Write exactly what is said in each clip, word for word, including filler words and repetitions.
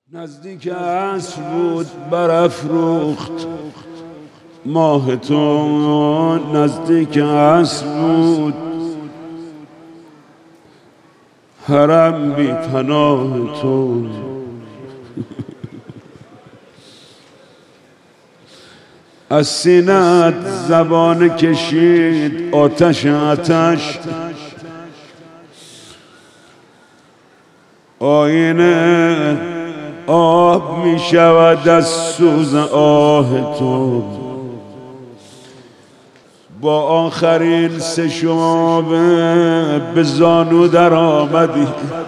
نزدیک عصر بود برافروخت ماه تو، نزدیک عصر بود حرم بی پناه تو. از سینه‌ات زبان کشید آتش آتش، آینه آب می شود از سوز آه تو. با آخرین سشوابه به زانو در آمدی،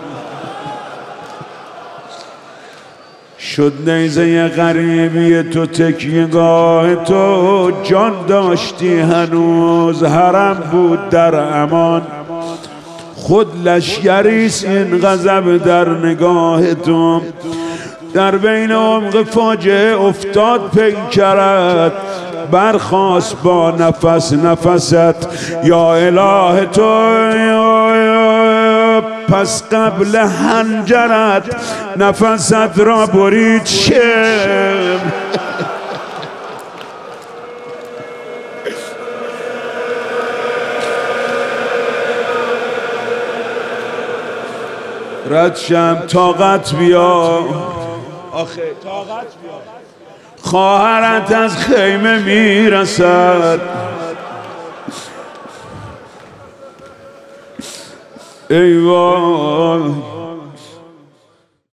شد نیزه غریبی تو تکیه‌گاه تو. جان داشتی هنوز حرم بود در امان، خود لشگریست این غضب در نگاه تو. در بین عمق فاجعه افتاد پیکرت، برخاست با نفس نفست یا اله تو. پس قبل حنجرت نفست را برید شم. رد شم طاقت بیا، آخه طاقت بیا، خواهرت از خیمه میرسد. ای وای